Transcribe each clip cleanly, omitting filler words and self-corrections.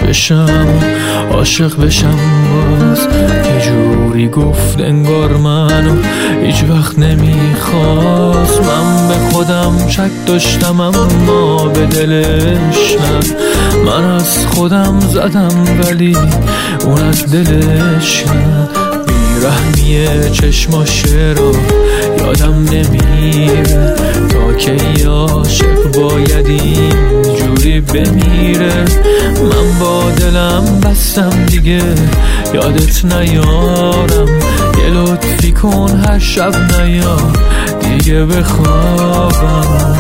بشم عاشق بشم باز. یه جوری گفت انگار منو هیچ وقت نمیخواست. من به خودم شک داشتم اما به دلش نه. من از خودم زدم ولی اون از دلش نه. بیرحمی چشماشه رو یادم نمیره تا که عاشق باید اینجوری بمیره. من با دلم بستم دیگه یادت نیارم. یه لطفی کن هر شب نیا دیگه بخوابم.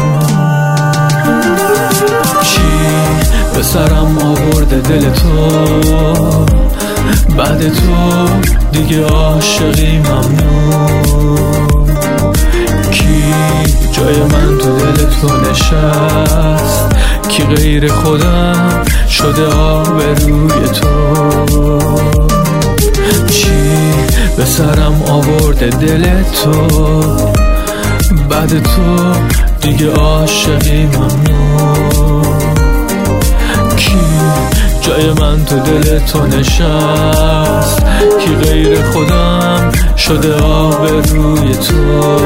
چی به سرم آورده دل تو بعد تو دیگه عاشقی ممنون. کی جای من تو دل تو نشست؟ کی غیر خودم شده آبروی تو؟ چی به سرم آورده دل تو بعد تو دیگه عاشقی ممنون. کی جای من تو دل تو نشست؟ کی غیر خودم شده آبروی تو؟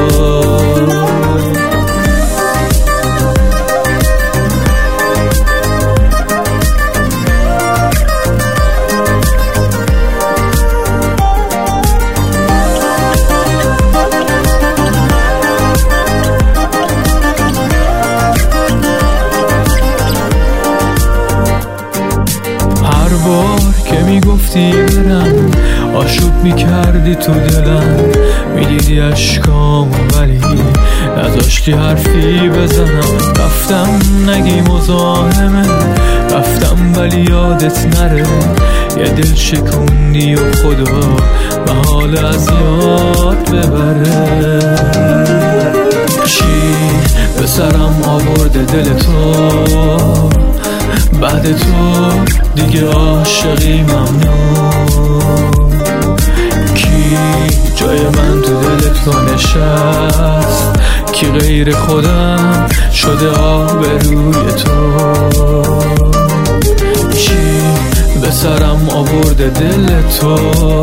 که میگفتی برم آشوب میکردی تو دلم. میدیدی اشکام ولی نذاشتی حرفی بزنم. رفتم نگی مزاحمه رفتم ولی یادت نره. یه دل شکوندی و خدا محال از یاد ببره. چی به سرم آورده دل تو بعد تو دیگه عاشقی ممنون. کی جای من تو دل تو نشست؟ کی غیر خودم شده آبروی تو؟ چی به سرم آورده دل تو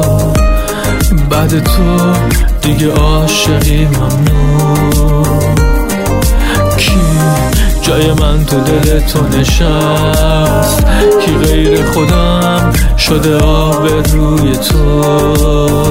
بعد تو دیگه عاشقی ممنون. کی جای من تو دل تو نشست؟ کی غیر خودم شده آبروی تو؟